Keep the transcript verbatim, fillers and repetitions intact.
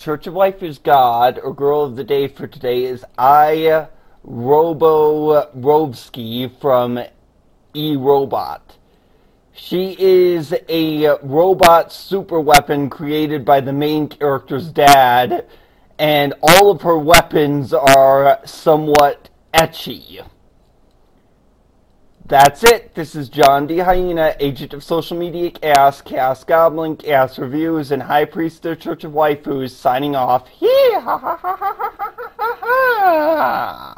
Church of Waifu's God, or Girl of the Day for today, is I Robo-Robsky from E-Robot. She is a robot super weapon created by the main character's dad, and all of her weapons are somewhat ecchi. That's it. This is John D. Hyena, agent of social media Chaos, Chaos Goblin, Chaos Reviews, and High Priest of the Church of Waifus, signing off. Hee ha ha ha ha ha ha ha!